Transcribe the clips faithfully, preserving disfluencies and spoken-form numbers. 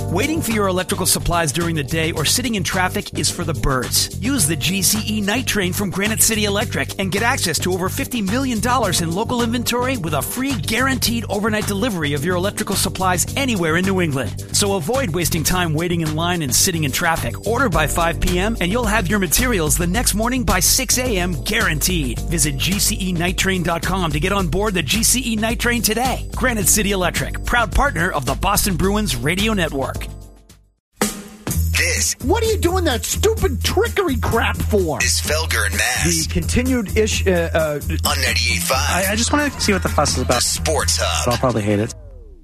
Waiting for your electrical supplies during the day or sitting in traffic is for the birds. Use the G C E Night Train from Granite City Electric and get access to over fifty million dollars in local inventory with a free guaranteed overnight delivery of your electrical supplies anywhere in New England. So avoid wasting time waiting in line and sitting in traffic. Order by five p.m. and you'll have your materials the next morning by six a.m. guaranteed. Visit G C E night train dot com to get on board the G C E Night Train today. Granite City Electric, proud partner of the Boston Bruins Radio Network. This What are you doing that stupid trickery crap for? is Felger and Maz The continued ish. Uh, uh, on ninety-eight point five. I, I just want to see what the fuss is The about. Sports But I'll Hub. probably hate it.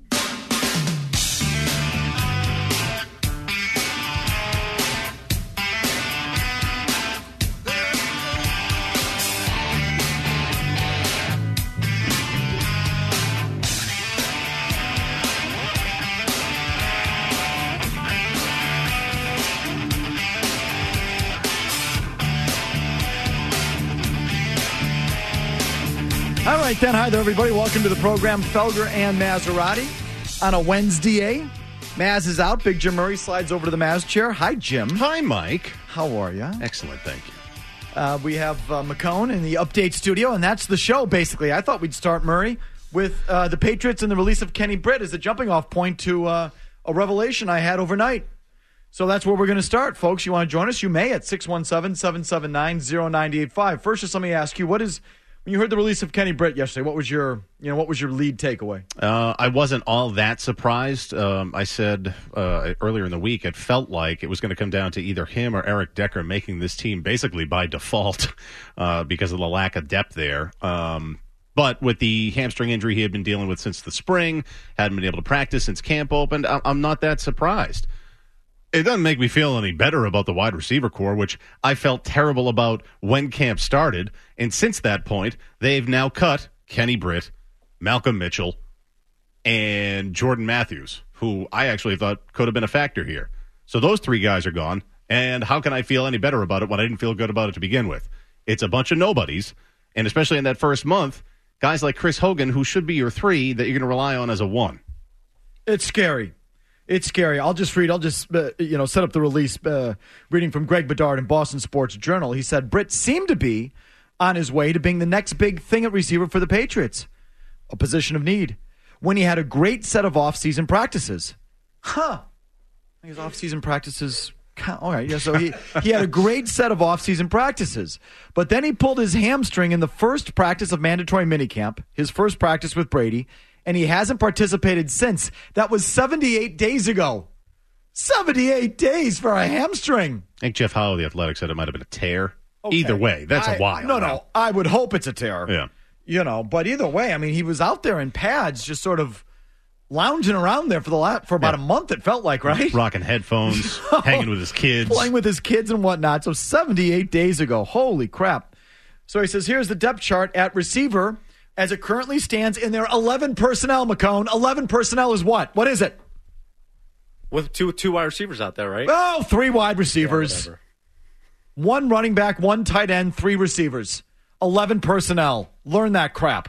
all right, then. Hi there, everybody. Welcome to the program, Felger and Maserati, on a Wednesday. Maz is out. Big Jim Murray slides over to the Maz chair. Hi, Jim. Hi, Mike. How are you? Excellent, thank you. Uh, we have uh, McCone in the update studio, and that's the show, basically. I thought we'd start, Murray, with uh, the Patriots and the release of Kenny Britt as a jumping-off point to uh, a revelation I had overnight. So that's where we're going to start, folks. You want to join us? You may at six one seven, seven seven nine, zero nine eight five. First, just let me ask you, what is... When you heard the release of Kenny Britt yesterday, what was your, you know, what was your lead takeaway? Uh, I wasn't all that surprised. Um, I said uh, earlier in the week it felt like it was going to come down to either him or Eric Decker making this team basically by default uh, because of the lack of depth there. Um, but with the hamstring injury he had been dealing with since the spring, hadn't been able to practice since camp opened, I- I'm not that surprised. It doesn't make me feel any better about the wide receiver core, which I felt terrible about when camp started. And since that point, they've now cut Kenny Britt, Malcolm Mitchell, and Jordan Matthews, who I actually thought could have been a factor here. So those three guys are gone. And how can I feel any better about it when I didn't feel good about it to begin with? It's a bunch of nobodies. And especially in that first month, guys like Chris Hogan, who should be your three, that you're going to rely on as a one. It's scary. It's scary. I'll just read. I'll just, uh, you know, set up the release. Uh, reading from Greg Bedard in Boston Sports Journal. He said, Britt seemed to be on his way to being the next big thing at receiver for the Patriots. A position of need. When he had a great set of off-season practices. Huh. I guess off-season practices count. All right. Yeah, so he, he had a great set of off-season practices. But then he pulled his hamstring in the first practice of mandatory minicamp, his first practice with Brady, and he hasn't participated since. That was seventy-eight days ago. seventy-eight days for a hamstring. I think Jeff Howe of The Athletic said it might have been a tear. Okay. Either way, that's I, a while. No, no. I would hope it's a tear. Yeah. You know, but either way, I mean, he was out there in pads just sort of lounging around there for the la- for about Yeah. a month, it felt like, right? Rocking headphones, hanging with his kids. Playing with his kids and whatnot. So seventy-eight days ago. Holy crap. So he says, here's the depth chart at receiver as it currently stands in their eleven personnel, McCone. eleven personnel is what? What is it? With two two wide receivers out there, right? Oh, three wide receivers. Yeah, whatever. One running back, one tight end, three receivers. eleven personnel. Learn that crap.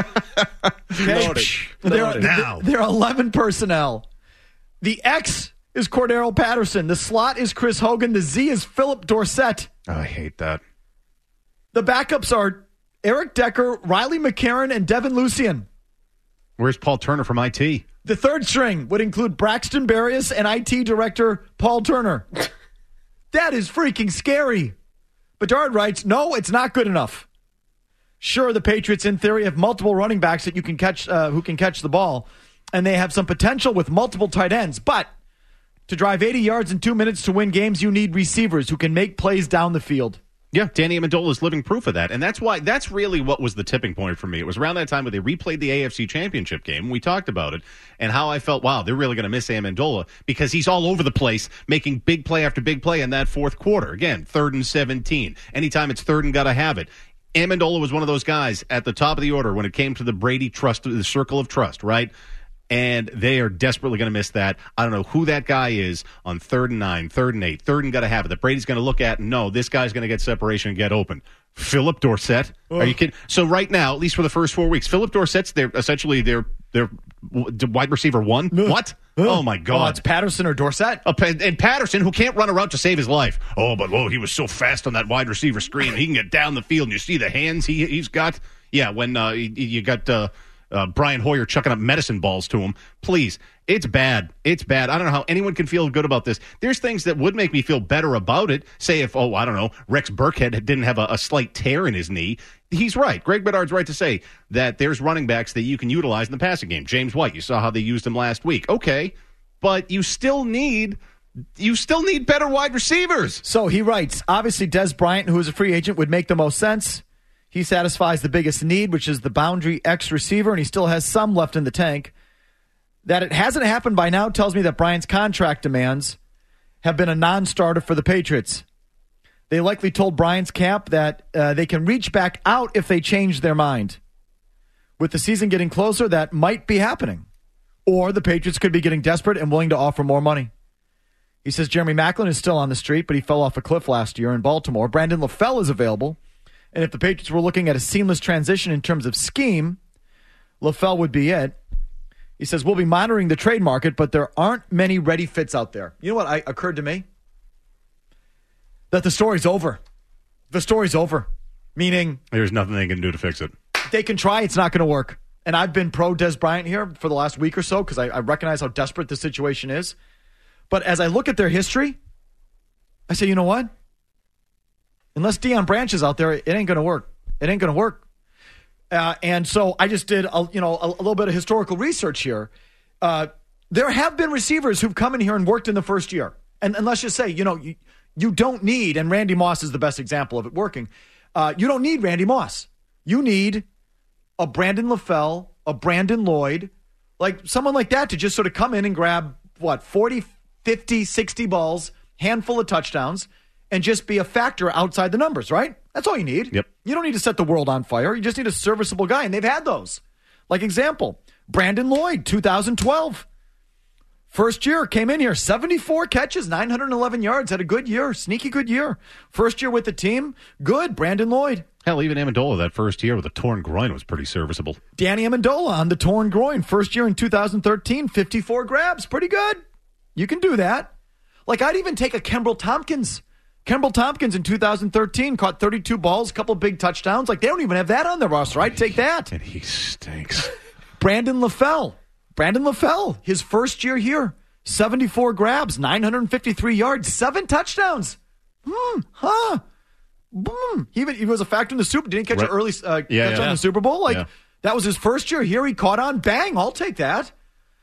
Okay? Noted. They're, Noted. Now. they're eleven personnel. The X is Cordero Patterson. The slot is Chris Hogan. The Z is Philip Dorsett. Oh, I hate that. The backups are Eric Decker, Riley McCarron, and Devin Lucien. Where's Paul Turner from I T? The third string would include Braxton Berrios and I T director Paul Turner. That is freaking scary. Bedard writes, no, it's not good enough. Sure, the Patriots, in theory, have multiple running backs that you can catch, uh, who can catch the ball, and they have some potential with multiple tight ends. But to drive eighty yards in two minutes to win games, you need receivers who can make plays down the field. Yeah, Danny Amendola is living proof of that. And that's why, that's really what was the tipping point for me. It was around that time when they replayed the A F C Championship game. We talked about it and how I felt, wow, they're really going to miss Amendola because he's all over the place making big play after big play in that fourth quarter. Again, third and seventeen. Anytime it's third and got to have it. Amendola was one of those guys at the top of the order when it came to the Brady trust, the circle of trust, right? And they are desperately going to miss that. I don't know who that guy is on third and nine, third and eight, third and got to have it. That Brady's going to look at and know this guy's going to get separation and get open. Philip Dorsett. Ugh. Are you kidding? So right now, at least for the first four weeks, Philip Dorsett's their essentially their their wide receiver one. Ugh. What? Oh, my Oh, God. it's Patterson or Dorsett. Uh, and Patterson, who can't run a route to save his life. Oh, but whoa, he was so fast on that wide receiver screen. He can get down the field, and you see the hands he, he's got. Yeah, when uh, you, you got uh, uh, Brian Hoyer chucking up medicine balls to him. Please, it's bad. It's bad. I don't know how anyone can feel good about this. There's things that would make me feel better about it. Say if, oh, I don't know, Rex Burkhead didn't have a, a slight tear in his knee. He's right. Greg Bedard's right to say that there's running backs that you can utilize in the passing game. James White, you saw how they used him last week. Okay, but you still need you still need better wide receivers. So he writes, obviously Des Bryant, who is a free agent, would make the most sense. He satisfies the biggest need, which is the boundary X receiver, and he still has some left in the tank. That it hasn't happened by now tells me that Bryant's contract demands have been a non-starter for the Patriots. They likely told Bryant's camp that uh, they can reach back out if they change their mind. With the season getting closer, that might be happening. Or the Patriots could be getting desperate and willing to offer more money. He says Jeremy Maclin is still on the street, but he fell off a cliff last year in Baltimore. Brandon LaFell is available. And if the Patriots were looking at a seamless transition in terms of scheme, LaFell would be it. He says, we'll be monitoring the trade market, but there aren't many ready fits out there. You know what I, occurred to me? That the story's over. The story's over. Meaning, there's nothing they can do to fix it. They can try. It's not going to work. And I've been pro Des Bryant here for the last week or so because I, I recognize how desperate the situation is. But as I look at their history, I say, you know what? Unless Deion Branch is out there, it ain't going to work. It ain't going to work. Uh, and so I just did, a, you know, a, a little bit of historical research here. Uh, there have been receivers who've come in here and worked in the first year. And, and let's just say, you know, you, you don't need, and Randy Moss is the best example of it working. Uh, you don't need Randy Moss. You need a Brandon LaFell, a Brandon Lloyd, like someone like that to just sort of come in and grab, what, forty, fifty, sixty balls, handful of touchdowns, and just be a factor outside the numbers, right? That's all you need. Yep. You don't need to set the world on fire. You just need a serviceable guy, and they've had those. Like example, Brandon Lloyd, two thousand twelve. First year, came in here, seventy-four catches, nine hundred eleven yards, had a good year, sneaky good year. First year with the team, good, Brandon Lloyd. Hell, even Amendola that first year with a torn groin was pretty serviceable. Danny Amendola on the torn groin, first year in two thousand thirteen, fifty-four grabs, pretty good. You can do that. Like, I'd even take a Kembrell Tompkins. Kembrell Tompkins in two thousand thirteen caught thirty-two balls, couple big touchdowns. Like, they don't even have that on their roster. I'd take that. And he stinks. Brandon LaFell. Brandon LaFell, his first year here, seventy-four grabs, nine hundred fifty-three yards, seven touchdowns. Hmm, huh. Boom. He even he was a factor in the Super. Didn't catch right. an early uh, yeah, catch yeah. on the Super Bowl. Like yeah. That was his first year here. He caught on. Bang. I'll take that.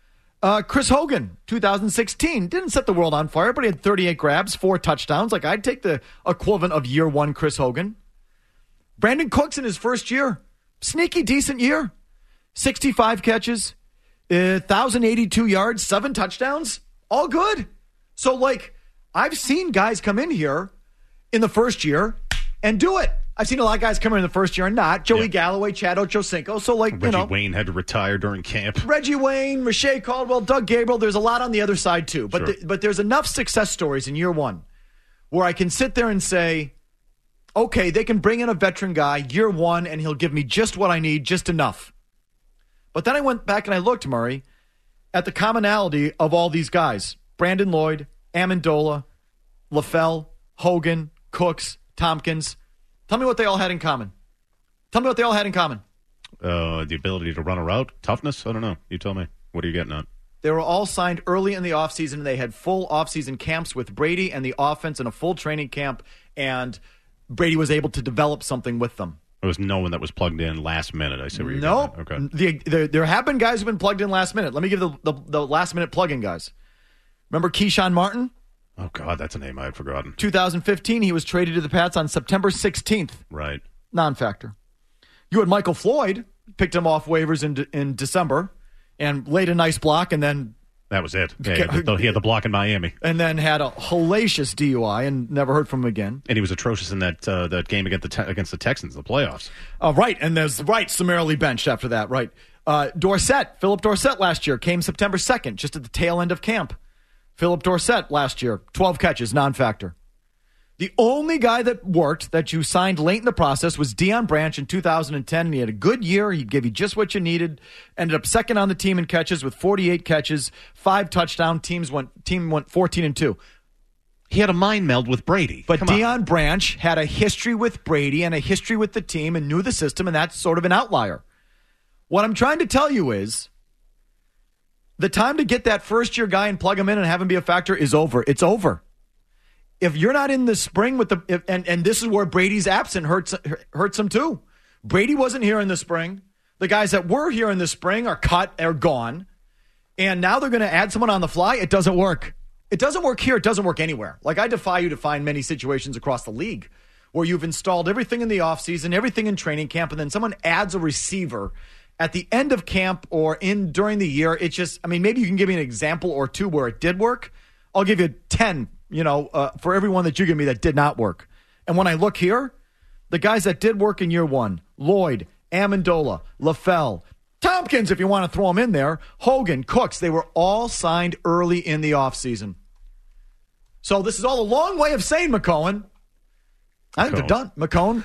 Uh, Chris Hogan, two thousand sixteen, didn't set the world on fire, but he had thirty-eight grabs, four touchdowns. Like, I'd take the equivalent of year one Chris Hogan. Brandon Cooks in his first year, sneaky decent year, sixty-five catches, uh, one thousand eighty-two yards, seven touchdowns, all good. So, like, I've seen guys come in here in the first year and do it. I've seen a lot of guys come in in the first year and not. Joey yeah. Galloway, Chad Ochocinco. So, like, Reggie you know. Wayne had to retire during camp. Reggie Wayne, Rashae Caldwell, Doug Gabriel. There's a lot on the other side, too. But, Sure. th- but there's enough success stories in year one where I can sit there and say, okay, they can bring in a veteran guy year one and he'll give me just what I need, just enough. But then I went back and I looked, Murray, at the commonality of all these guys. Brandon Lloyd, Amendola, LaFell, Hogan, Cooks, Tompkins. Tell me what they all had in common. Tell me what they all had in common. Uh, the ability to run a route, toughness. I don't know. You tell me. What are you getting at? They were all signed early in the offseason. And they had full offseason camps with Brady and the offense and a full training camp. And Brady was able to develop something with them. There was no one that was plugged in last minute. I see where you're nope. going. Okay. The, the, there have been guys who've been plugged in last minute. Let me give the, the, the last minute plug-in guys. Remember Keyshawn Martin? Oh, God, that's a name I had forgotten. two thousand fifteen, he was traded to the Pats on September sixteenth. Right. Non-factor. You had Michael Floyd, picked him off waivers in de- in December, and laid a nice block, and then... That was it. Yeah, he, had the, he had the block in Miami. And then had a hellacious D U I and never heard from him again. And he was atrocious in that uh, that game against the te- against the Texans, the playoffs. Uh, right, and there's right summarily benched after that. Right, uh, Dorsett, Philip Dorsett last year came September second, just at the tail end of camp. Philip Dorsett last year, twelve catches, non-factor. The only guy that worked that you signed late in the process was Deion Branch in two thousand ten. And he had a good year. He gave you just what you needed. Ended up second on the team in catches with forty-eight catches, five touchdown. Teams went team went fourteen and two. He had a mind meld with Brady. But Come Deion on. Branch had a history with Brady and a history with the team and knew the system, and that's sort of an outlier. What I'm trying to tell you is the time to get that first-year guy and plug him in and have him be a factor is over. It's over. If you're not in the spring with the if, and and this is where Brady's absent hurts hurts him too. Brady wasn't here in the spring. The guys that were here in the spring are cut, are gone, and now they're going to add someone on the fly. It doesn't work. It doesn't work here. It doesn't work anywhere. Like, I defy you to find many situations across the league where you've installed everything in the offseason, everything in training camp, and then someone adds a receiver at the end of camp or in during the year. It's just, I mean, maybe you can give me an example or two where it did work. I'll give you ten. You know, uh, for everyone that you give me that did not work. And when I look here, the guys that did work in year one, Lloyd, Amendola, LaFell, Tompkins, if you want to throw them in there, Hogan, Cooks, they were all signed early in the offseason. So this is all a long way of saying, McCohen. I think they're done. McCohen.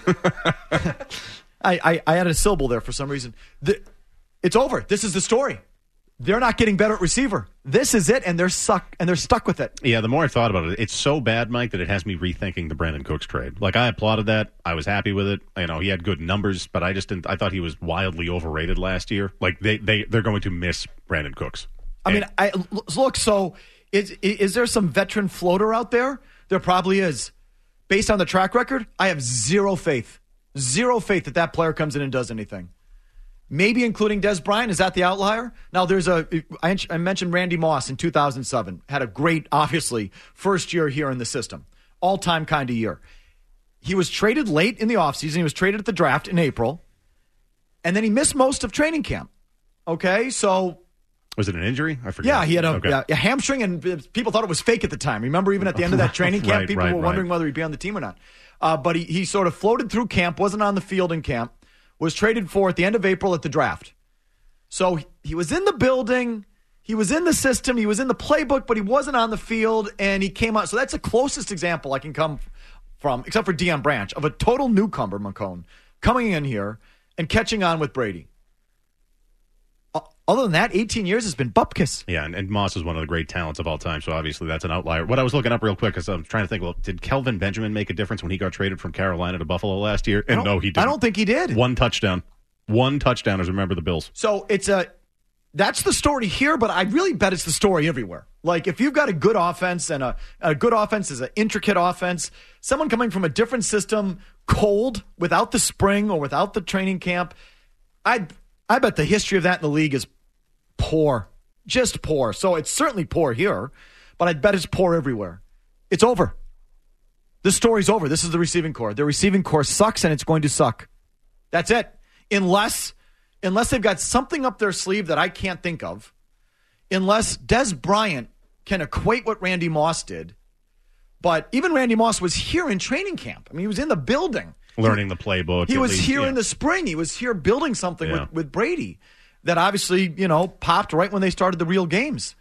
I, I, I added a syllable there for some reason. The, it's over. This is the story. They're not getting better at receiver. This is it, and they're stuck, and they're stuck with it. Yeah, the more I thought about it, it's so bad, Mike, that it has me rethinking the Brandon Cooks trade. Like, I applauded that. I was happy with it. You know, he had good numbers, but I just didn't. I thought he was wildly overrated last year. Like, they they they're going to miss Brandon Cooks. I and, mean, I look. So, is is there some veteran floater out there? There probably is. Based on the track record, I have zero faith, zero faith that that player comes in and does anything. Maybe including Dez Bryant. Is that the outlier? Now, there's a, I, I mentioned Randy Moss in two thousand seven. Had a great, obviously, first year here in the system. All-time kind of year. He was traded late in the offseason. He was traded at the draft in April. And then he missed most of training camp. Okay, so. Was it an injury? I forget. Yeah, he had a, okay. yeah, a hamstring, and people thought it was fake at the time. Remember, even at the end of that training camp, right, people right, were wondering right. whether he'd be on the team or not. Uh, but he, he sort of floated through camp, wasn't on the field in camp. Was traded for at the end of April at the draft. So he was in the building, he was in the system, he was in the playbook, but he wasn't on the field, and he came out. So that's the closest example I can come from, except for Deion Branch, of a total newcomer, McCone, coming in here and catching on with Brady. Other than that, eighteen years has been bupkis. Yeah, and, and Moss is one of the great talents of all time, so obviously that's an outlier. What I was looking up real quick, because I'm trying to think, well, did Kelvin Benjamin make a difference when he got traded from Carolina to Buffalo last year? And no, he didn't. I don't think he did. One touchdown. One touchdown, as remember the Bills. So it's a, that's the story here, but I really bet it's the story everywhere. Like, if you've got a good offense, and a, a good offense is an intricate offense, someone coming from a different system, cold, without the spring or without the training camp, I I bet the history of that in the league is poor. Just poor. So it's certainly poor here, but I bet it's poor everywhere. It's over. This story's over. This is the receiving core. The receiving core sucks, and it's going to suck. That's it. Unless, unless they've got something up their sleeve that I can't think of, unless Dez Bryant can equate what Randy Moss did. But even Randy Moss was here in training camp. I mean, he was in the building. Learning the playbook. He was least, here yeah. in the spring. He was here building something Yeah. with, with Brady that obviously, you know, popped right when they started the real games.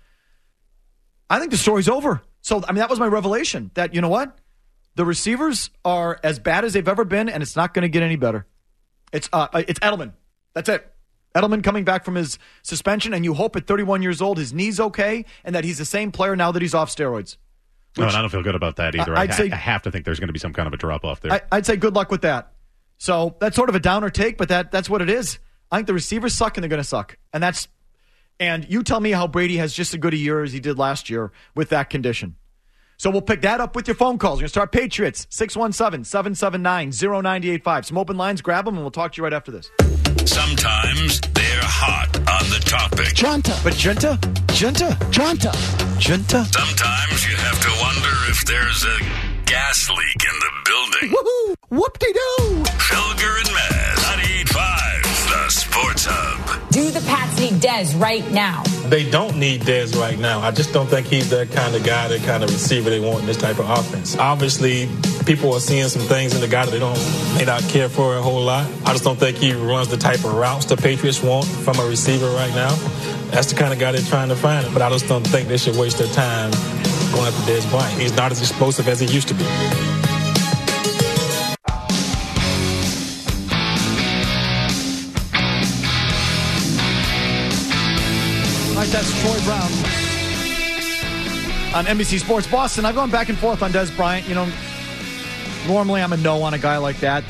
I think the story's over. So, I mean, that was my revelation that, you know what? The receivers are as bad as they've ever been, and it's not going to get any better. It's uh, it's Edelman. That's it. Edelman coming back from his suspension, and you hope at thirty-one years old his knee's okay and that he's the same player now that he's off steroids. No, and I don't feel good about that either. I'd I, say, I have to think there's going to be some kind of a drop-off there. I, I'd say good luck with that. So that's sort of a downer take, but that that's what it is. I think the receivers suck, and they're going to suck. And that's and you tell me how Brady has just as good a year as he did last year with that condition. So we'll pick that up with your phone calls. We're going to start Patriots, six one seven, seven seven nine, zero nine eight five. Some open lines, grab them, and we'll talk to you right after this. Sometimes they're hot on the topic. Junta. But Junta? Junta? Junta. Junta. Sometimes you have to wonder if there's a gas leak in the building. Woohoo! Whoop-de-doo! Felger and Maz, ninety-eight point five, the Sports Hub. Do the Pats need Dez right now? They don't need Dez right now. I just don't think he's the kind of guy, the kind of receiver they want in this type of offense. Obviously, people are seeing some things in the guy that they don't may not care for a whole lot. I just don't think he runs the type of routes the Patriots want from a receiver right now. That's the kind of guy they're trying to find. But I just don't think they should waste their time going after Dez Bryant. He's not as explosive as he used to be. That's Troy Brown on N B C Sports Boston. I've gone back and forth on Dez Bryant. You know, normally I'm a no on a guy like that.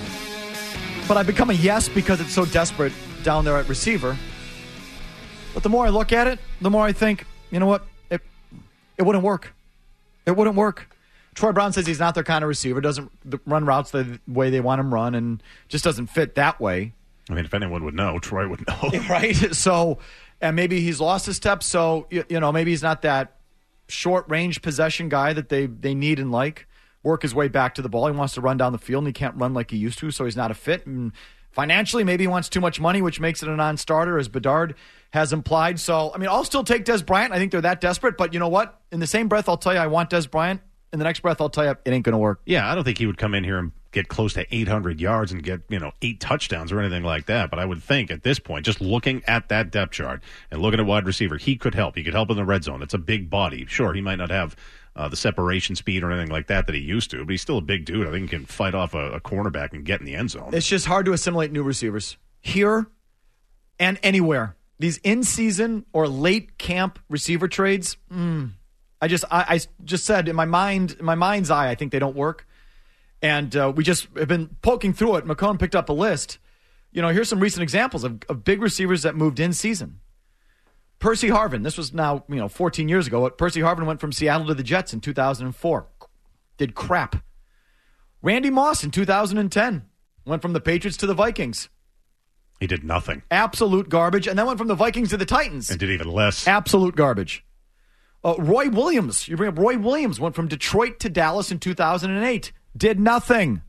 But I've become a yes because it's so desperate down there at receiver. But the more I look at it, the more I think, you know what? It it wouldn't work. It wouldn't work. Troy Brown says he's not their kind of receiver, doesn't run routes the way they want him run, and just doesn't fit that way. I mean, if anyone would know, Troy would know. Right? So, and maybe he's lost his step, so, you, you know, maybe he's not that short-range possession guy that they, they need and like. Work his way back to the ball. He wants to run down the field, and he can't run like he used to, so he's not a fit. And financially, maybe he wants too much money, which makes it a non-starter, as Bedard has implied. So, I mean, I'll still take Dez Bryant. I think they're that desperate, but you know what? In the same breath, I'll tell you I want Dez Bryant. In the next breath, I'll tell you it ain't going to work. Yeah, I don't think he would come in here and get close to eight hundred yards and get, you know, eight touchdowns or anything like that. But I would think at this point, just looking at that depth chart and looking at wide receiver, he could help. He could help in the red zone. It's a big body. Sure, he might not have uh, the separation speed or anything like that that he used to, but he's still a big dude. I think he can fight off a, a cornerback and get in the end zone. It's just hard to assimilate new receivers here and anywhere. These in-season or late camp receiver trades, mm, I just I, I just said in my mind, in my mind's eye, I think they don't work. And uh, we just have been poking through it. McCone picked up a list. You know, here's some recent examples of, of big receivers that moved in season. Percy Harvin. This was now, you know, fourteen years ago. Percy Harvin went from Seattle to the Jets in two thousand four. Did crap. Randy Moss in two thousand ten went from the Patriots to the Vikings. He did nothing. Absolute garbage. And then went from the Vikings to the Titans. And did even less. Absolute garbage. Uh, Roy Williams. You bring up Roy Williams. Went from Detroit to Dallas in two thousand eight. Did nothing.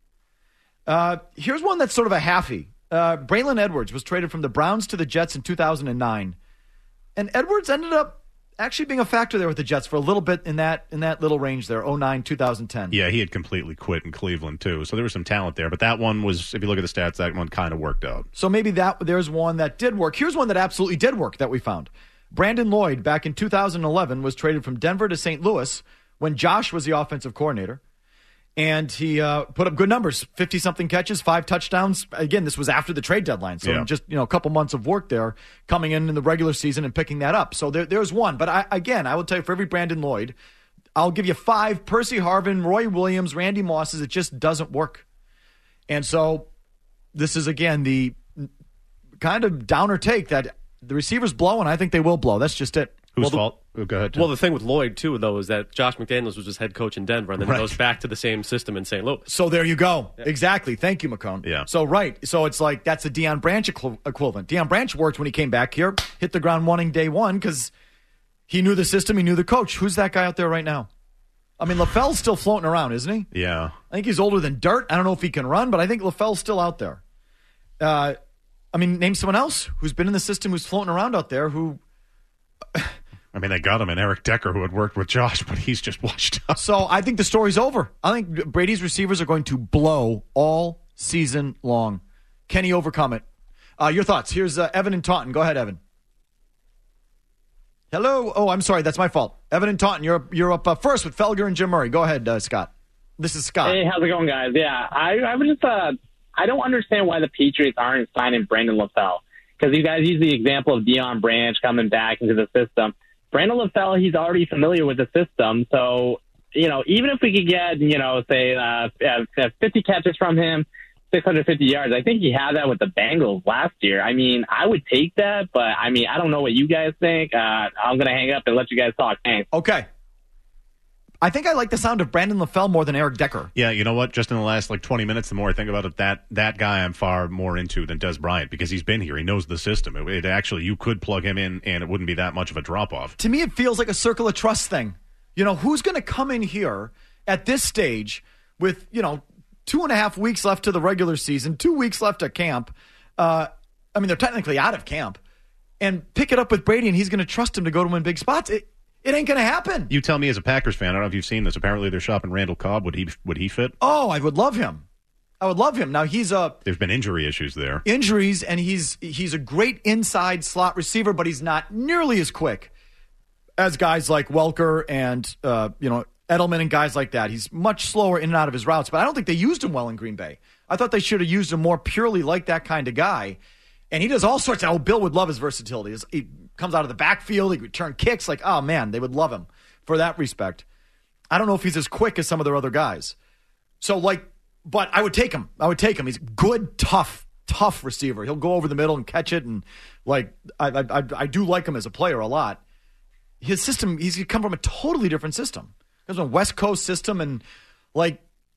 Uh, here's one that's sort of a halfie. Uh, Braylon Edwards was traded from the Browns to the Jets in two thousand nine. And Edwards ended up actually being a factor there with the Jets for a little bit in that in that little range there, oh nine, two thousand ten. Yeah, he had completely quit in Cleveland, too. So there was some talent there. But that one was, if you look at the stats, that one kind of worked out. So maybe that there's one that did work. Here's one that absolutely did work that we found. Brandon Lloyd, back in two thousand eleven, was traded from Denver to Saint Louis when Josh was the offensive coordinator. And he uh, put up good numbers, fifty-something catches, five touchdowns. Again, this was after the trade deadline. So yeah. just, you know, a couple months of work there coming in in the regular season and picking that up. So there, there's one. But I, again, I will tell you, for every Brandon Lloyd, I'll give you five Percy Harvin, Roy Williams, Randy Mosses. It just doesn't work. And so this is, again, the kind of downer take that the receivers blow, and I think they will blow. That's just it. Whose well, the, fault? Oh, go ahead, Tim. Well, the thing with Lloyd, too, though, is that Josh McDaniels was just head coach in Denver, and then right. he goes back to the same system in Saint Louis. So there you go. Yeah. Exactly. Thank you, McCone. Yeah. So, right. So it's like that's the Deion Branch equ- equivalent. Deion Branch worked when he came back here, hit the ground running day one because he knew the system, he knew the coach. Who's that guy out there right now? I mean, LaFell's still floating around, isn't he? Yeah. I think he's older than dirt. I don't know if he can run, but I think LaFell's still out there. Uh, I mean, name someone else who's been in the system, who's floating around out there, who... I mean, they got him in Eric Decker, who had worked with Josh, but he's just washed up. So I think the story's over. I think Brady's receivers are going to blow all season long. Can he overcome it? Uh, your thoughts. Here's uh, Evan in Taunton. Go ahead, Evan. Hello. Oh, I'm sorry. That's my fault. Evan in Taunton, you're, you're up uh, first with Felger and Jim Murray. Go ahead, uh, Scott. This is Scott. Hey, how's it going, guys? Yeah, I, I was just, uh, I don't understand why the Patriots aren't signing Brandon LaFell. Because you guys use the example of Deion Branch coming back into the system. Brandon LaFell, he's already familiar with the system. So, you know, even if we could get, you know, say uh, fifty catches from him, six hundred fifty yards, I think he had that with the Bengals last year. I mean, I would take that, but, I mean, I don't know what you guys think. Uh, I'm going to hang up and let you guys talk. Thanks. Okay. I think I like the sound of Brandon LaFell more than Eric Decker. Yeah, you know what? Just in the last like twenty minutes, the more I think about it, that that guy I'm far more into than Dez Bryant because he's been here. He knows the system. It, it actually, you could plug him in and it wouldn't be that much of a drop-off. To me, it feels like a circle of trust thing. You know, who's going to come in here at this stage with, you know, two and a half weeks left to the regular season, two weeks left at camp. Uh, I mean, they're technically out of camp. And pick it up with Brady, and he's going to trust him to go to win big spots. It, It ain't going to happen. You tell me as a Packers fan, I don't know if you've seen this. Apparently they're shopping Randall Cobb. Would he would he fit? Oh, I would love him. I would love him. Now, he's a... There's been injury issues there. Injuries, and he's he's a great inside slot receiver, but he's not nearly as quick as guys like Welker and, uh, you know, Edelman and guys like that. He's much slower in and out of his routes, but I don't think they used him well in Green Bay. I thought they should have used him more purely like that kind of guy. And he does all sorts of... Oh, Bill would love his versatility. He comes out of the backfield. He could return kicks. Like, oh, man, they would love him for that respect. I don't know if he's as quick as some of their other guys. So, like, but I would take him. I would take him. He's a good, tough, tough receiver. He'll go over the middle and catch it. And, like, I, I, I do like him as a player a lot. His system, he's come from a totally different system. He comes from a West Coast system. And, like,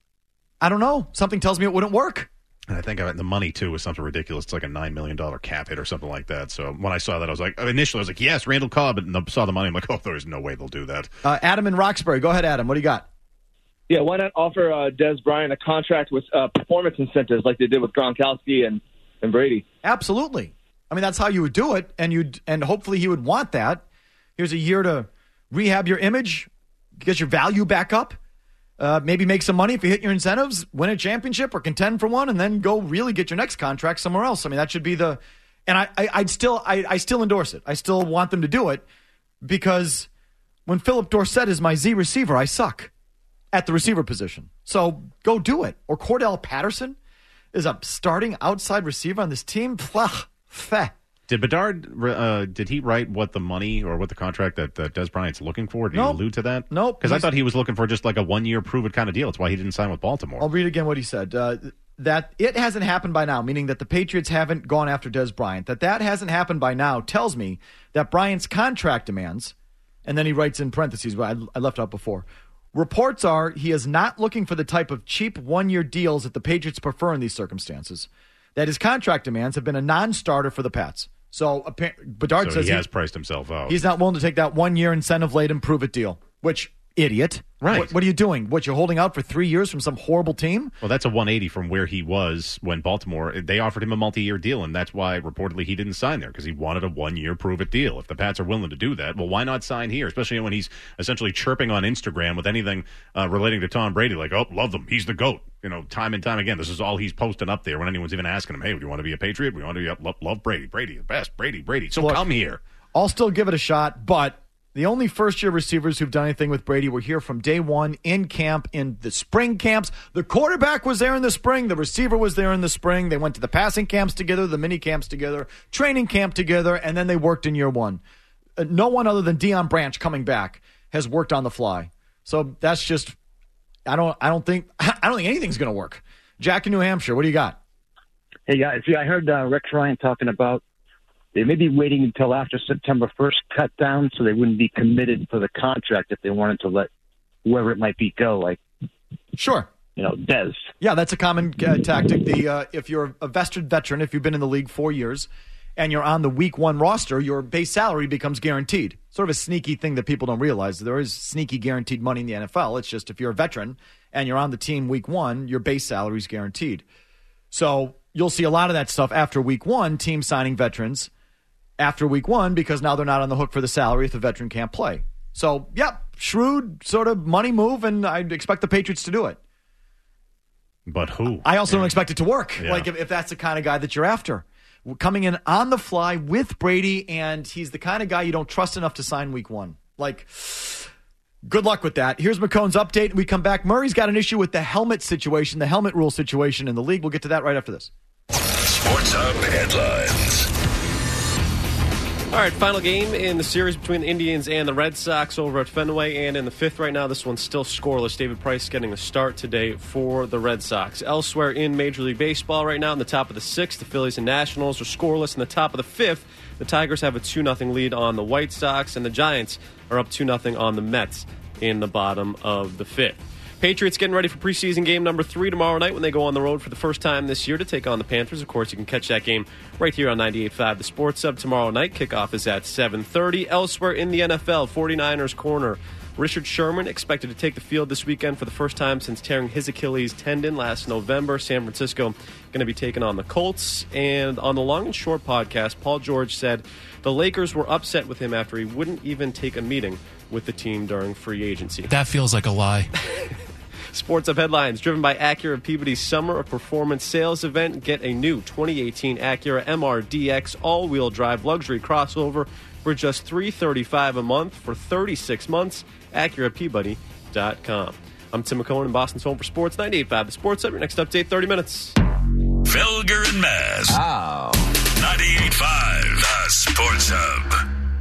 I don't know. Something tells me it wouldn't work. And I think the money, too, was something ridiculous. It's like a nine million dollars cap hit or something like that. So when I saw that, I was like, initially, I was like, yes, Randall Cobb. And I saw the money. I'm like, oh, there's no way they'll do that. Uh, Adam in Roxbury. Go ahead, Adam. What do you got? Yeah, why not offer uh, Dez Bryant a contract with uh, performance incentives like they did with Gronkowski and, and Brady? Absolutely. I mean, that's how you would do it. And you'd, and hopefully he would want that. Here's a year to rehab your image, get your value back up. Uh, maybe make some money if you hit your incentives, win a championship or contend for one, and then go really get your next contract somewhere else. I mean, that should be the – and I, I, I'd still I, I still endorse it. I still want them to do it because when Philip Dorsett is my Z receiver, I suck at the receiver position. So go do it. Or Cordell Patterson is a starting outside receiver on this team. Plah, feh. Did Bedard, uh, did he write what the money or what the contract that, that Dez Bryant's looking for? Did nope. he allude to that? Nope. Because I thought he was looking for just like a one-year prove-it kind of deal. That's why he didn't sign with Baltimore. I'll read again what he said. Uh, that it hasn't happened by now, meaning that the Patriots haven't gone after Dez Bryant. That that hasn't happened by now tells me that Bryant's contract demands, and then he writes in parentheses, what I, I left out before, reports are he is not looking for the type of cheap one-year deals that the Patriots prefer in these circumstances. That his contract demands have been a non-starter for the Pats. So Bedard so says he he has priced himself out. He's not willing to take that one-year incentive-laden prove-it deal, which, idiot. Right. What, what are you doing? What, you're holding out for three years from some horrible team? Well, that's a one eighty from where he was when Baltimore, they offered him a multi-year deal, and that's why reportedly he didn't sign there, because he wanted a one-year prove-it deal. If the Pats are willing to do that, well, why not sign here, especially when he's essentially chirping on Instagram with anything uh, relating to Tom Brady, like, oh, love them, he's the GOAT. You know, time and time again, this is all he's posting up there when anyone's even asking him, hey, do you want to be a Patriot? We want to be a, love, love Brady. Brady, the best. Brady, Brady. So Look, come here. I'll still give it a shot, but the only first-year receivers who've done anything with Brady were here from day one, in camp, in the spring camps. The quarterback was there in the spring. The receiver was there in the spring. They went to the passing camps together, the mini camps together, training camp together, and then they worked in year one. Uh, no one other than Deion Branch coming back has worked on the fly. So that's just I don't I don't think I don't think anything's going to work. Jack in New Hampshire, what do you got? Hey guys, yeah, I heard uh, Rex Ryan talking about they may be waiting until after September first cut down so they wouldn't be committed for the contract if they wanted to let whoever it might be go, like sure, you know, Dez. Yeah, that's a common uh, tactic. The uh, if you're a vested veteran, if you've been in the league four years and you're on the week one roster, your base salary becomes guaranteed. Sort of a sneaky thing that people don't realize. There is sneaky guaranteed money in the N F L. It's just if you're a veteran and you're on the team week one, your base salary is guaranteed. So you'll see a lot of that stuff after week one, teams signing veterans after week one because now they're not on the hook for the salary if the veteran can't play. So, yep, shrewd sort of money move, and I'd expect the Patriots to do it. But who? I also yeah. don't expect it to work, yeah. like if, if that's the kind of guy that you're after. Coming in on the fly with Brady, and he's the kind of guy you don't trust enough to sign week one. Like, good luck with that. Here's McCone's update. We come back. Murray's got an issue with the helmet situation, the helmet rule situation in the league. We'll get to that right after this. Sports Hub headlines. All right, final game in the series between the Indians and the Red Sox over at Fenway, and in the fifth right now, this one's still scoreless. David Price getting the start today for the Red Sox. Elsewhere in Major League Baseball right now, in the top of the sixth, the Phillies and Nationals are scoreless. In the top of the fifth, the Tigers have a two nothing lead on the White Sox, and the Giants are up two nothing on the Mets in the bottom of the fifth. Patriots getting ready for preseason game number three tomorrow night when they go on the road for the first time this year to take on the Panthers. Of course, you can catch that game right here on ninety-eight point five The Sports Hub tomorrow night. Kickoff is at seven thirty. Elsewhere in the N F L, 49ers corner Richard Sherman expected to take the field this weekend for the first time since tearing his Achilles tendon last November. San Francisco going to be taking on the Colts. And on the Long and Short podcast, Paul George said the Lakers were upset with him after he wouldn't even take a meeting with the team during free agency. That feels like a lie. Sports Hub headlines driven by Acura Peabody's Summer of Performance Sales Event. Get a new twenty eighteen Acura M R D X all-wheel drive luxury crossover for just three hundred thirty-five dollars a month for thirty-six months. Acura Peabody dot com. I'm Tim McCone in Boston's Home for Sports, ninety-eight point five The Sports Hub. Your next update, thirty minutes. Felger and Maz. Oh. ninety-eight point five The Sports Hub.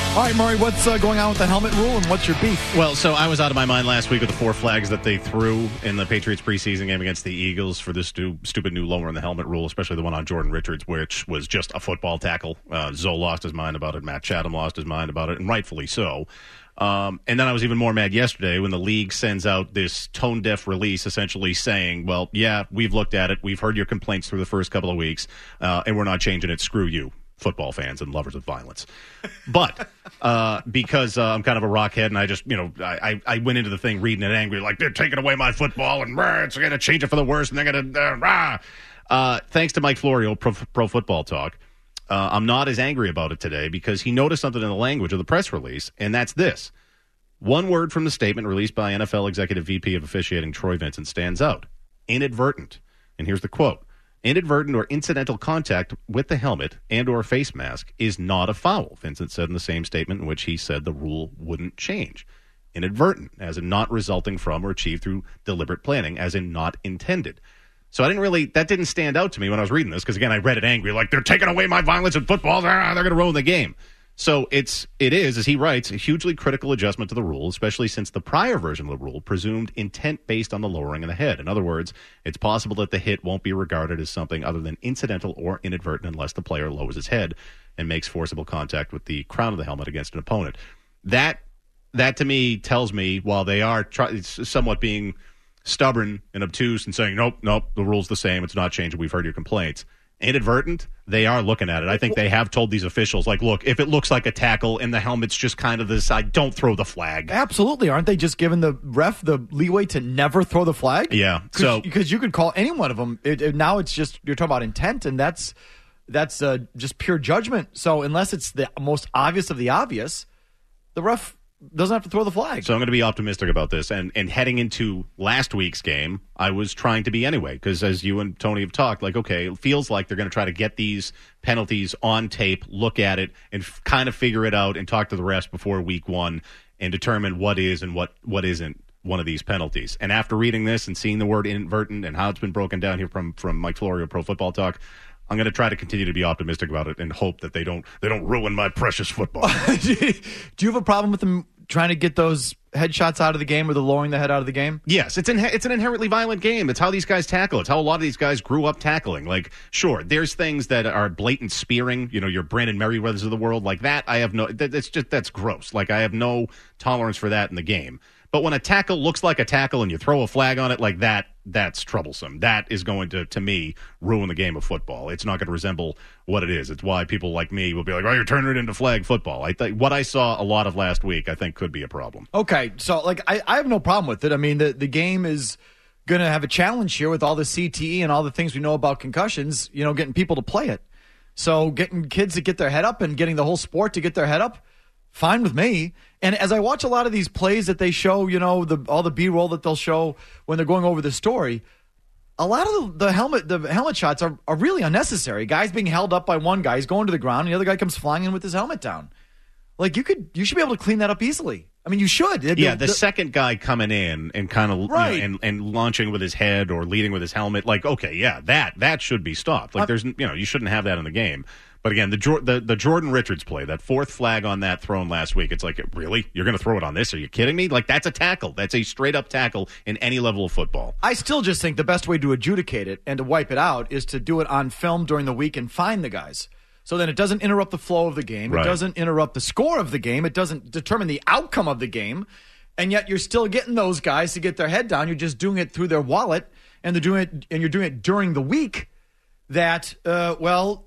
All right, Murray, what's uh, going on with the helmet rule and what's your beef? Well, so I was out of my mind last week with the four flags that they threw in the Patriots preseason game against the Eagles for this stu- stupid new lower in the helmet rule, especially the one on Jordan Richards, which was just a football tackle. Uh, Zoe lost his mind about it. Matt Chatham lost his mind about it, and rightfully so. Um, and then I was even more mad yesterday when the league sends out this tone-deaf release essentially saying, well, yeah, we've looked at it. We've heard your complaints through the first couple of weeks, uh, and we're not changing it. Screw you, football fans and lovers of violence. But uh, because uh, I'm kind of a rockhead and I just, you know, I, I went into the thing reading it angry, like, they're taking away my football and rah, it's going to change it for the worse and they're going to, uh, rah. Uh, thanks to Mike Florio, Pro, Pro Football Talk, uh, I'm not as angry about it today because he noticed something in the language of the press release, and that's this. One word from the statement released by N F L Executive V P of Officiating Troy Vincent stands out. Inadvertent. And here's the quote. Inadvertent or incidental contact with the helmet and or face mask is not a foul, Vincent said in the same statement in which he said the rule wouldn't change. Inadvertent, as in not resulting from or achieved through deliberate planning, as in not intended. So I didn't really, that didn't stand out to me when I was reading this, because again, I read it angry, like, they're taking away my violence in football, they're, they're going to ruin the game. So it's, it is, as he writes, a hugely critical adjustment to the rule, especially since the prior version of the rule presumed intent based on the lowering of the head. In other words, it's possible that the hit won't be regarded as something other than incidental or inadvertent unless the player lowers his head and makes forcible contact with the crown of the helmet against an opponent. That, that to me tells me, while they are try, somewhat being stubborn and obtuse and saying, nope, nope, the rule's the same, it's not changing, we've heard your complaints. Inadvertent, they are looking at it. I think they have told these officials, like, look, if it looks like a tackle and the helmet's just kind of the side, don't throw the flag. Absolutely. Aren't they just giving the ref the leeway to never throw the flag? Yeah. So because you could call any one of them. It, it, now it's just, you're talking about intent, and that's that's uh, just pure judgment. So unless it's the most obvious of the obvious, the ref doesn't have to throw the flag. So I'm going to be optimistic about this. And and heading into last week's game, I was trying to be anyway, because as you and Tony have talked, like, okay, it feels like they're going to try to get these penalties on tape, look at it, and f- kind of figure it out and talk to the refs before week one and determine what is and what, what isn't one of these penalties. And after reading this and seeing the word inadvertent and how it's been broken down here from, from Mike Florio, Pro Football Talk, I'm going to try to continue to be optimistic about it and hope that they don't they don't ruin my precious football. Do you have a problem with them trying to get those headshots out of the game or the lowering the head out of the game? Yes, it's in, it's an inherently violent game. It's how these guys tackle. It's how a lot of these guys grew up tackling. Like, sure, there's things that are blatant spearing. You know, your Brandon Merriweathers of the world, like that. I have no. That, that's just that's gross. Like, I have no tolerance for that in the game. But when a tackle looks like a tackle and you throw a flag on it like that, that's troublesome. That is going to, to me, ruin the game of football. It's not going to resemble what it is. It's why people like me will be like, oh, you're turning it into flag football. I think what I saw a lot of last week, I think, could be a problem. Okay, so, like, I, I have no problem with it. I mean, the, the game is going to have a challenge here with all the C T E and all the things we know about concussions, you know, getting people to play it. So getting kids to get their head up and getting the whole sport to get their head up, fine with me. And as I watch a lot of these plays that they show, you know, the all the B-roll that they'll show when they're going over the story, a lot of the, the helmet the helmet shots are, are really unnecessary. Guys being held up by one guy, he's going to the ground, and the other guy comes flying in with his helmet down. Like, you could, you should be able to clean that up easily. I mean, you should. Yeah, the, the, the second guy coming in and kind of right. you know, and, and launching with his head or leading with his helmet, like, okay, yeah, that that should be stopped. Like, there's, you know, you shouldn't have that in the game. But again, the, the the Jordan Richards play, that fourth flag on that thrown last week, it's like, really? You're going to throw it on this? Are you kidding me? Like, that's a tackle. That's a straight-up tackle in any level of football. I still just think the best way to adjudicate it and to wipe it out is to do it on film during the week and fine the guys. So then it doesn't interrupt the flow of the game. Right. It doesn't interrupt the score of the game. It doesn't determine the outcome of the game. And yet you're still getting those guys to get their head down. You're just doing it through their wallet, and they're doing it, and you're doing it during the week that, uh, well...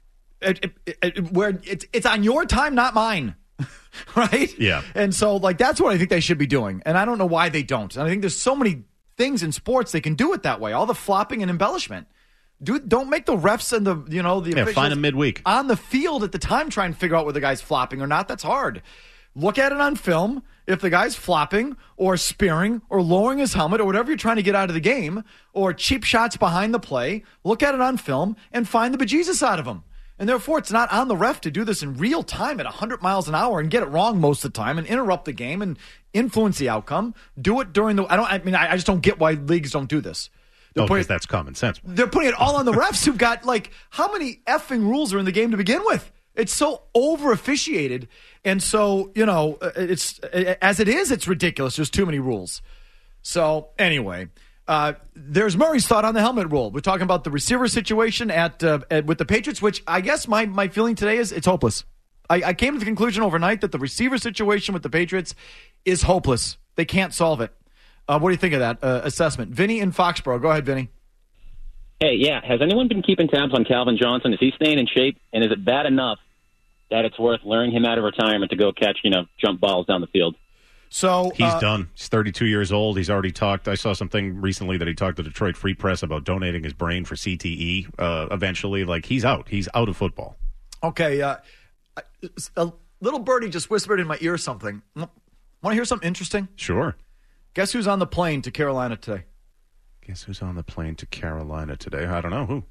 It, it, it, where it's it's on your time, not mine, right? Yeah. And so, like, that's what I think they should be doing, and I don't know why they don't. And I think there's so many things in sports they can do it that way. All the flopping and embellishment. Do don't make the refs and the you know the yeah, officials find them midweek on the field at the time try and figure out whether the guy's flopping or not. That's hard. Look at it on film. If the guy's flopping or spearing or lowering his helmet or whatever you're trying to get out of the game, or cheap shots behind the play, look at it on film and find the bejesus out of him. And therefore, it's not on the ref to do this in real time at one hundred miles an hour and get it wrong most of the time and interrupt the game and influence the outcome. Do it during the. I don't. I mean, I, I just don't get why leagues don't do this. They're oh, because that's common sense. They're putting it all on the refs who've got, like, how many effing rules are in the game to begin with? It's so over officiated, and so you know, it's as it is. It's ridiculous. There's too many rules. So anyway, uh, there's Murray's thought on the helmet rule. We're talking about the receiver situation at, uh, at with the Patriots, which I guess my my feeling today is it's hopeless. I, I came to the conclusion overnight that the receiver situation with the Patriots is hopeless. They can't solve it. Uh, what do you think of that uh, assessment, Vinny in Foxborough? Go ahead, Vinny. Hey, yeah. Has anyone been keeping tabs on Calvin Johnson? Is he staying in shape? And is it bad enough that it's worth luring him out of retirement to go catch, you know, jump balls down the field? So he's uh, done. He's thirty-two years old. He's already talked. I saw something recently that he talked to Detroit Free Press about donating his brain for C T E uh, eventually. Like, he's out. He's out of football. Okay. Uh, a little birdie just whispered in my ear something. Want to hear something interesting? Sure. Guess who's on the plane to Carolina today? Guess who's on the plane to Carolina today? I don't know. Who?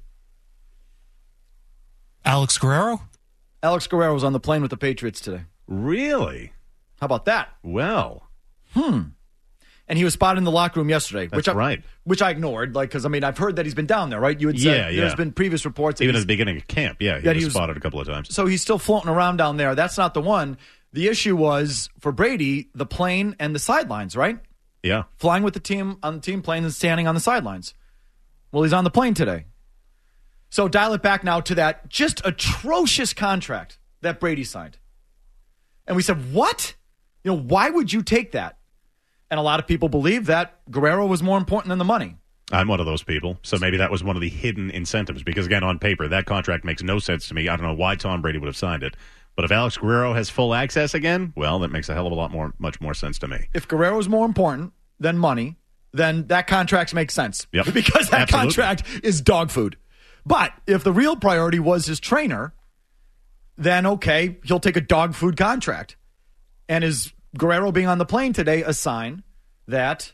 Alex Guerrero? Alex Guerrero was on the plane with the Patriots today. Really? How about that? Well. Hmm. And he was spotted in the locker room yesterday. That's which I, right. Which I ignored, like, because, I mean, I've heard that he's been down there, right? You had said yeah, yeah. there's been previous reports. That Even at the beginning of camp, yeah, he that was, he was spotted a couple of times. So he's still floating around down there. That's not the one. The issue was, for Brady, the plane and the sidelines, right? Yeah. Flying with the team on the team plane and standing on the sidelines. Well, he's on the plane today. So dial it back now to that just atrocious contract that Brady signed. And we said, what? You know, why would you take that? And a lot of people believe that Guerrero was more important than the money. I'm one of those people. So maybe that was one of the hidden incentives. Because, again, on paper, that contract makes no sense to me. I don't know why Tom Brady would have signed it. But if Alex Guerrero has full access again, well, that makes a hell of a lot more, much more sense to me. If Guerrero is more important than money, then that contract makes sense. Yep. Because that Absolutely. contract is dog food. But if the real priority was his trainer, then okay, he'll take a dog food contract. And is Guerrero being on the plane today a sign that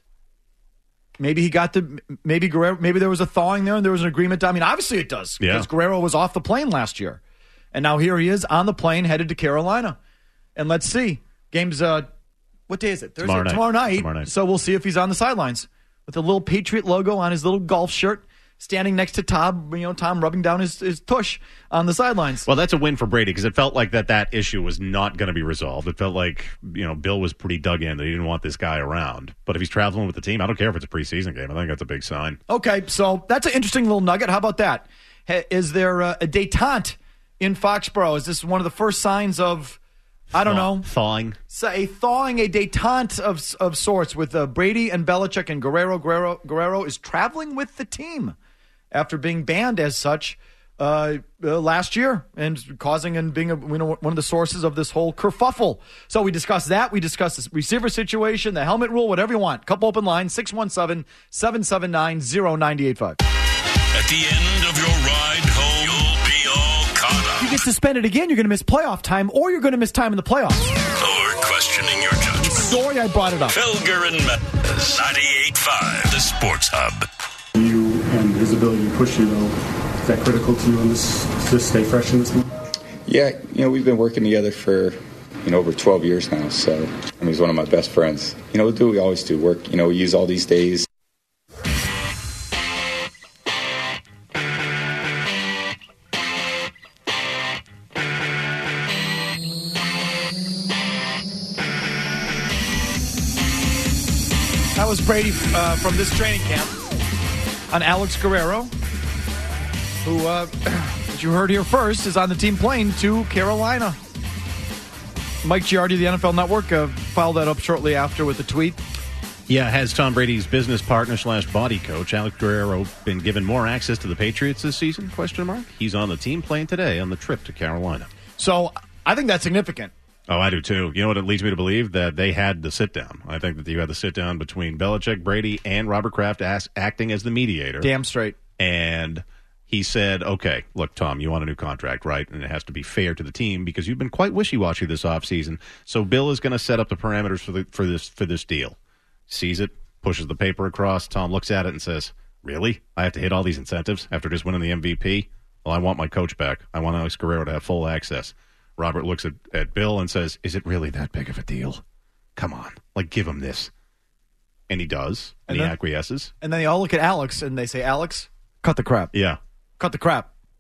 maybe he got the maybe Guerrero maybe there was a thawing there and there was an agreement? I mean, obviously it does. Yeah. Because Guerrero was off the plane last year. And now here he is on the plane headed to Carolina. And let's see. Game's uh what day is it? Thursday? Tomorrow night. Tomorrow night. Tomorrow night. So we'll see if he's on the sidelines with a little Patriot logo on his little golf shirt, standing next to Tom, you know, Tom rubbing down his, his tush on the sidelines. Well, that's a win for Brady because it felt like that that issue was not going to be resolved. It felt like, you know, Bill was pretty dug in that he didn't want this guy around. But if he's traveling with the team, I don't care if it's a preseason game. I think that's a big sign. Okay, so that's an interesting little nugget. How about that? Hey, is there a, a detente in Foxborough? Is this one of the first signs of, I don't Thaw- know, thawing? So a thawing, a detente of of sorts with uh, Brady and Belichick and Guerrero. Guerrero. Guerrero is traveling with the team after being banned as such uh, uh, last year and causing and being a, you know, one of the sources of this whole kerfuffle. So we discussed that. We discussed the receiver situation, the helmet rule, whatever you want. Couple open lines, six one seven, seven seven nine, zero nine eight five. At the end of your ride home, you'll be all caught up. You get suspended again, you're going to miss playoff time, or you're going to miss time in the playoffs. Or questioning your judgment. Sorry I brought it up. Felger and Mendes, ninety-eight point five, the Sports Hub. You and his ability to push you, though, is that critical to you on this, to stay fresh in this league? Yeah, you know, we've been working together for, you know, over twelve years now, so, I mean, he's one of my best friends. You know, we'll do what we always do, work, you know, we use all these days. That was Brady uh, from this training camp on Alex Guerrero, who, uh, as you heard here first, is on the team plane to Carolina. Mike Giardi of the N F L Network uh, followed that up shortly after with a tweet. Yeah, has Tom Brady's business partner slash body coach, Alex Guerrero, been given more access to the Patriots this season? Question mark. He's on the team plane today on the trip to Carolina. So I think that's significant. Oh, I do too. You know what it leads me to believe? That they had the sit down. I think that you had the sit down between Belichick, Brady, and Robert Kraft as, acting as the mediator. Damn straight. And he said, okay, look, Tom, you want a new contract, right? And it has to be fair to the team because you've been quite wishy-washy this offseason. So Bill is going to set up the parameters for the for this for this deal. Sees it, pushes the paper across. Tom looks at it and says, really? I have to hit all these incentives after just winning the M V P? Well, I want my coach back. I want Alex Guerrero to have full access. Robert looks at, at Bill and says, is it really that big of a deal? Come on. Like, give him this. And he does. And, And he then- acquiesces. And then they all look at Alex and they say, Alex, cut the crap. Yeah. Cut the crap.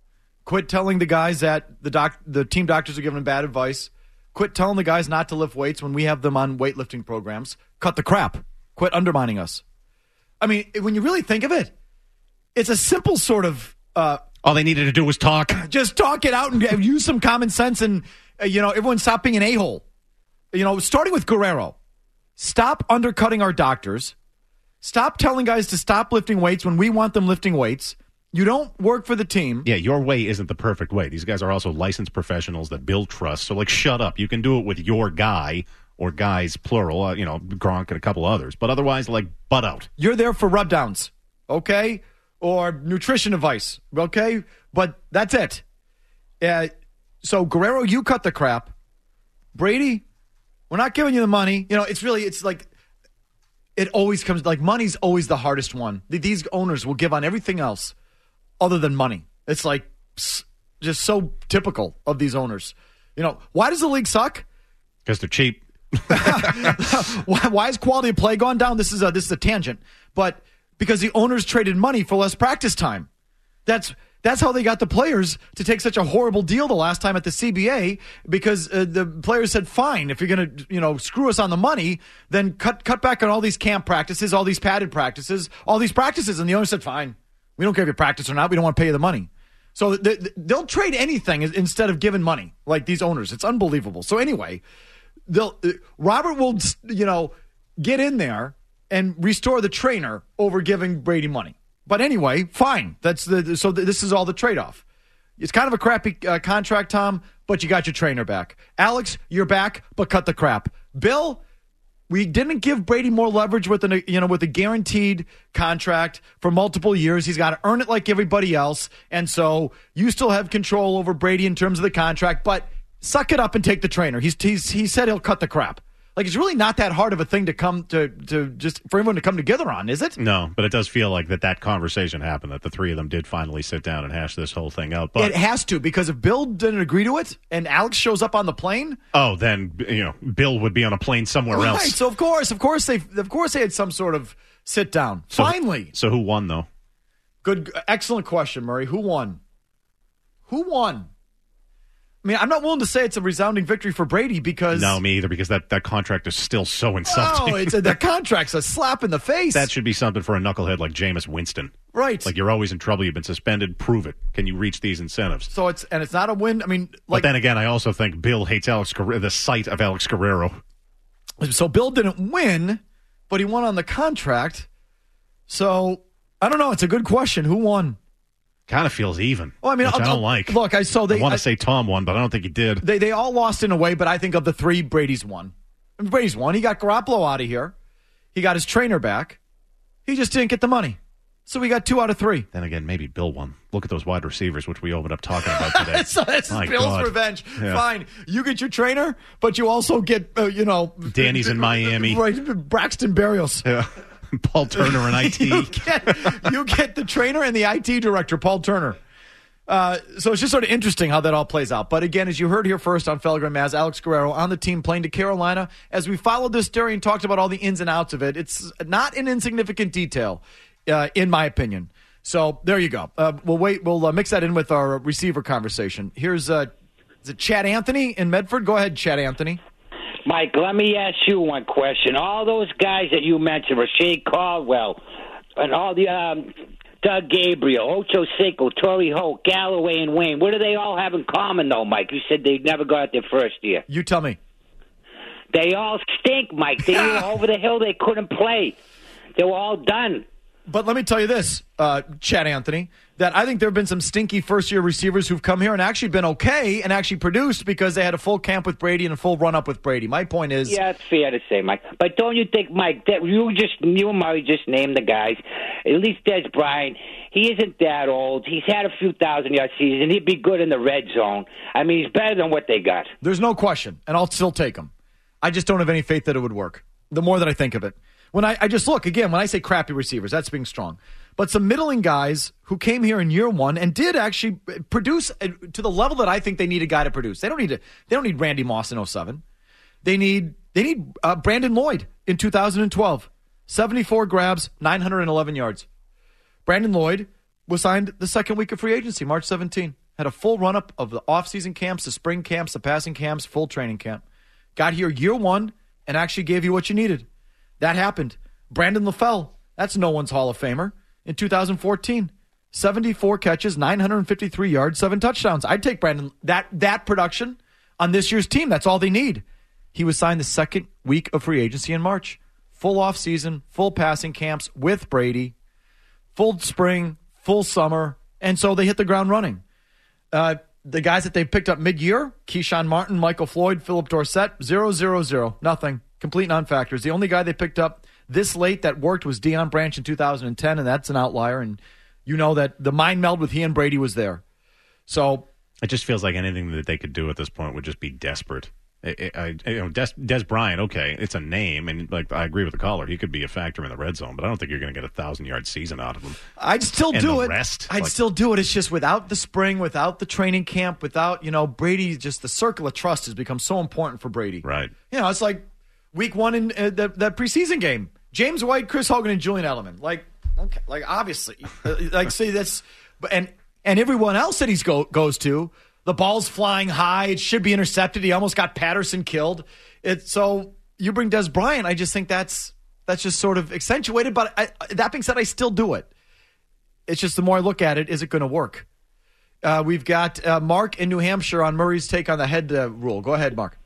Quit telling the guys that the doc, the team doctors are giving them bad advice. Quit telling the guys not to lift weights when we have them on weightlifting programs. Cut the crap. Quit undermining us. I mean, when you really think of it, it's a simple sort of... Uh, All they needed to do was talk. Just talk it out and use some common sense and, uh, you know, everyone stop being an a-hole. You know, starting with Guerrero. Stop undercutting our doctors. Stop telling guys to stop lifting weights when we want them lifting weights. You don't work for the team. Yeah, your way isn't the perfect way. These guys are also licensed professionals that build trust. So, like, shut up. You can do it with your guy or guys, plural, uh, you know, Gronk and a couple others. But otherwise, like, butt out. You're there for rub downs, okay? Or nutrition advice, okay? But that's it. Uh, so, Guerrero, you cut the crap. Brady, we're not giving you the money. You know, it's really, it's like, it always comes, like, money's always the hardest one. These owners will give on everything else other than money. It's like just so typical of these owners. You know, why does the league suck? Because they're cheap. why, why has quality of play gone down? This is a this is a tangent, but because the owners traded money for less practice time. That's that's how they got the players to take such a horrible deal the last time at the C B A, because uh, the players said, "Fine, if you're going to you know screw us on the money, then cut cut back on all these camp practices, all these padded practices, all these practices." And the owner said, "Fine, we don't care if you practice or not. We don't want to pay you the money." So they, they'll trade anything instead of giving money, like these owners. It's unbelievable. So anyway, they'll Robert will you know get in there and restore the trainer over giving Brady money. But anyway, fine. That's the so this is all the trade-off. It's kind of a crappy uh, contract, Tom, but you got your trainer back. Alex, you're back, but cut the crap. Bill, we didn't give Brady more leverage with a you know with a guaranteed contract for multiple years. He's got to earn it like everybody else, and so you still have control over Brady in terms of the contract. But suck it up and take the trainer. He's, he's he said he'll cut the crap. Like, it's really not that hard of a thing to come to, to just for everyone to come together on, is it? No, but it does feel like that that conversation happened, that the three of them did finally sit down and hash this whole thing out. But it has to, because if Bill didn't agree to it and Alex shows up on the plane, oh, then you know Bill would be on a plane somewhere right, else. Right. So of course, of course they, of course they had some sort of sit down. So, finally. So who won though? Good, excellent question, Murray. Who won? Who won? I mean, I'm not willing to say it's a resounding victory for Brady because... No, me either, because that, that contract is still so insulting. Oh, it's a, that contract's a slap in the face. That should be something for a knucklehead like Jameis Winston. Right. Like, you're always in trouble. You've been suspended. Prove it. Can you reach these incentives? So it's and it's not a win. I mean... like, but then again, I also think Bill hates Alex Guerrero, the sight of Alex Guerrero. So Bill didn't win, but he won on the contract. So, I don't know. It's a good question. Who won? Kind of feels even. Well, I mean, which I'll, I don't I'll, like. Look, I so they I want to I, say Tom won, but I don't think he did. They they all lost in a way, but I think of the three, Brady's won. I mean, Brady's won. He got Garoppolo out of here. He got his trainer back. He just didn't get the money. So we got two out of three. Then again, maybe Bill won. Look at those wide receivers, which we opened up talking about today. so that's My Bill's God. revenge. Yeah. Fine, you get your trainer, but you also get uh, you know Danny's in Miami. Right, Braxton Berrios. Yeah. Paul Turner in I T. you, get, you get the trainer and the I T director, Paul Turner. Uh, so it's just sort of interesting how that all plays out. But again, as you heard here first on Felger and Maz, Alex Guerrero on the team playing to Carolina. As we followed this story and talked about all the ins and outs of it, it's not an insignificant detail, uh, in my opinion. So there you go. Uh, we'll wait. We'll uh, mix that in with our receiver conversation. Here's uh, is it Chad Anthony in Medford? Go ahead, Chad Anthony. Mike, let me ask you one question. All those guys that you mentioned, Rasheed Caldwell, and all the um, Doug Gabriel, Ocho Cinco, Torrey Holt, Galloway, and Wayne, what do they all have in common, though, Mike? You said they never got their first year. You tell me. They all stink, Mike. They were over the hill. They couldn't play. They were all done. But let me tell you this, uh, Chad Anthony, that I think there have been some stinky first-year receivers who've come here and actually been okay and actually produced because they had a full camp with Brady and a full run-up with Brady. My point is... Yeah, it's fair to say, Mike. But don't you think, Mike, that you just you and Murray just named the guys. At least Des Bryant, he isn't that old. He's had a few thousand-yard seasons. He'd be good in the red zone. I mean, he's better than what they got. There's no question, and I'll still take him. I just don't have any faith that it would work, the more that I think of it. When I, I just look, again, when I say crappy receivers, that's being strong. But some middling guys who came here in year one and did actually produce to the level that I think they need a guy to produce. They don't need to, they don't need Randy Moss in oh seven. They need they need uh, Brandon Lloyd in two thousand twelve. seventy-four grabs, nine hundred eleven yards. Brandon Lloyd was signed the second week of free agency, March seventeenth. had a full run-up of the off-season camps, the spring camps, the passing camps, full training camp. Got here year one and actually gave you what you needed. That happened. Brandon LaFell, that's no one's Hall of Famer, in two thousand fourteen. seventy-four catches, nine hundred fifty-three yards, seven touchdowns. I'd take Brandon, that, that production on this year's team. That's all they need. He was signed the second week of free agency in March. Full off-season, full passing camps with Brady, full spring, full summer, and so they hit the ground running. Uh, the guys that they picked up mid-year, Keyshawn Martin, Michael Floyd, Philip Dorsett, zero, zero, zero, nothing. Complete non-factors. The only guy they picked up this late that worked was Deion Branch in two thousand ten, and that's an outlier, and you know that the mind meld with he and Brady was there. So it just feels like anything that they could do at this point would just be desperate. I, I, you know, Des, Des Bryant, okay, it's a name, and like I agree with the caller, he could be a factor in the red zone, but I don't think you're going to get a thousand-yard season out of him. I'd still and do the it. Rest, I'd like, still do it. It's just without the spring, without the training camp, without, you know, Brady, just the circle of trust has become so important for Brady. Right. You know, it's like week one in uh, that, that preseason game. James White, Chris Hogan, and Julian Edelman. Like, okay, like obviously, uh, like say that's, and and everyone else that he go, goes to, the ball's flying high. It should be intercepted. He almost got Patterson killed. It so you bring Des Bryant. I just think that's that's just sort of accentuated. But I, that being said, I still do it. It's just the more I look at it, is it going to work? Uh, we've got uh, Mark in New Hampshire on Murray's take on the head uh, rule. Go ahead, Mark.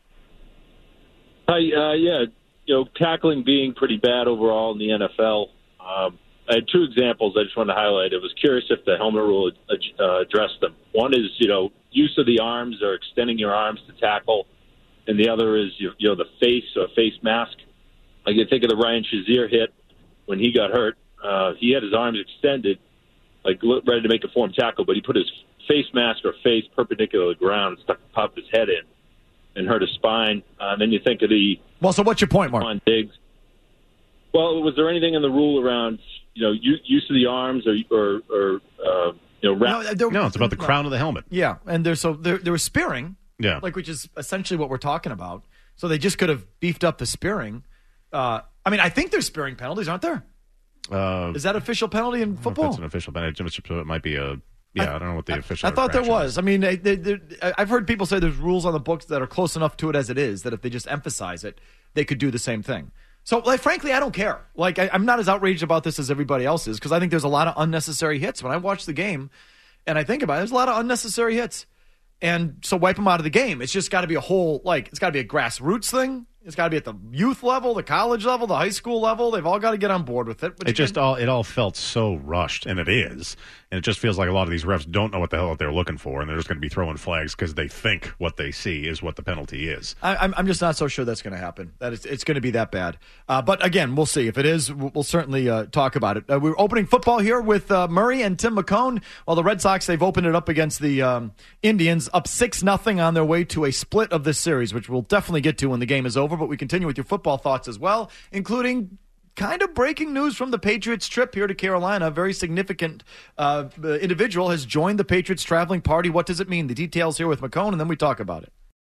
Hi, uh, yeah. You know, tackling being pretty bad overall in the N F L. Um, I had two examples I just wanted to highlight. I was curious if the helmet rule uh, addressed them. One is, you know, use of the arms or extending your arms to tackle, and the other is, you know, the face or face mask. Like you think of the Ryan Shazier hit when he got hurt. Uh, he had his arms extended, like ready to make a form tackle, but he put his face mask or face perpendicular to the ground and stuck popped his head in and hurt his spine. Uh, and then you think of the well. So what's your point, Mark? On Diggs. Well, was there anything in the rule around, you know, use of the arms or or, or uh, you know, wrap- no, there, no, it's about the crown of the helmet. Yeah, and there's so there, there was spearing. Yeah, like which is essentially what we're talking about. So they just could have beefed up the spearing. Uh, I mean, I think there's spearing penalties, aren't there? Uh, is that official penalty in football? It's an official penalty. It might be a. Yeah, I, I don't know what the official. I thought there was. I mean, they, they, they, I've heard people say there's rules on the books that are close enough to it as it is that if they just emphasize it, they could do the same thing. So, like, frankly, I don't care. Like, I, I'm not as outraged about this as everybody else is because I think there's a lot of unnecessary hits. When I watch the game and I think about it, there's a lot of unnecessary hits. And so wipe them out of the game. It's just got to be a whole, like, it's got to be a grassroots thing. It's got to be at the youth level, the college level, the high school level. They've all got to get on board with it. But it just can, all it all felt so rushed, and it is. And it just feels like a lot of these refs don't know what the hell they're looking for, and they're just going to be throwing flags because they think what they see is what the penalty is. I, I'm, I'm just not so sure that's going to happen. That it's, it's going to be that bad. Uh, but again, we'll see. If it is, we'll, we'll certainly uh, talk about it. Uh, we're opening football here with uh, Murray and Tim McCone. While the Red Sox, they've opened it up against the um, Indians, up six nothing on their way to a split of this series, which we'll definitely get to when the game is over. But we continue with your football thoughts as well, including kind of breaking news from the Patriots trip here to Carolina. A very significant uh, individual has joined the Patriots traveling party. What does it mean? The details here with McCone, and then we talk about it.